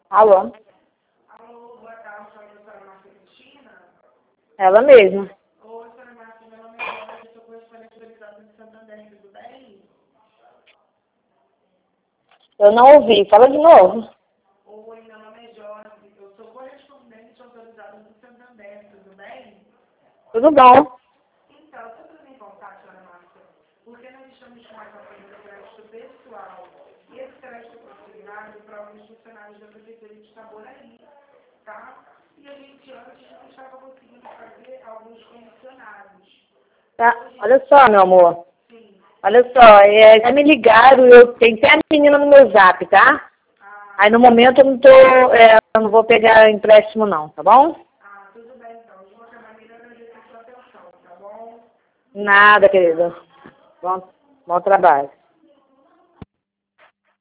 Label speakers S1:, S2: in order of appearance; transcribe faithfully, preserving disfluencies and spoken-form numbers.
S1: Alô?
S2: Alô, boa tarde, a doutora Márcia Cristina.
S1: Ela mesma.
S2: Oi, doutora Márcia, meu nome é Jorge, eu sou correspondente autorizada de Santander, tudo bem?
S1: Eu não ouvi. Fala de novo.
S2: Oi, meu nome é Jorge, eu sou correspondente autorizada de Santander, tudo bem?
S1: Tudo bom?
S2: Então, eu estou entrando em contato, doutora Márcia, porque nós estamos com uma campanha de crédito pessoal e esse crédito consignado para alguns funcionários da Prefeitura de Itaboraí, tá? E a gente antes não estava conseguindo fazer alguns comissionados.
S1: Tá. Olha só, meu amor.
S2: Sim.
S1: Olha só, é, já me ligaram, eu tenho até a menina no meu zap, tá?
S2: Ah,
S1: Aí no momento eu não tô, é, eu não vou pegar empréstimo não, tá bom?
S2: ah, tudo bem então. De qualquer maneira, eu agradeço a sua atenção, tá bom?
S1: Nada, querida. Bom, bom trabalho.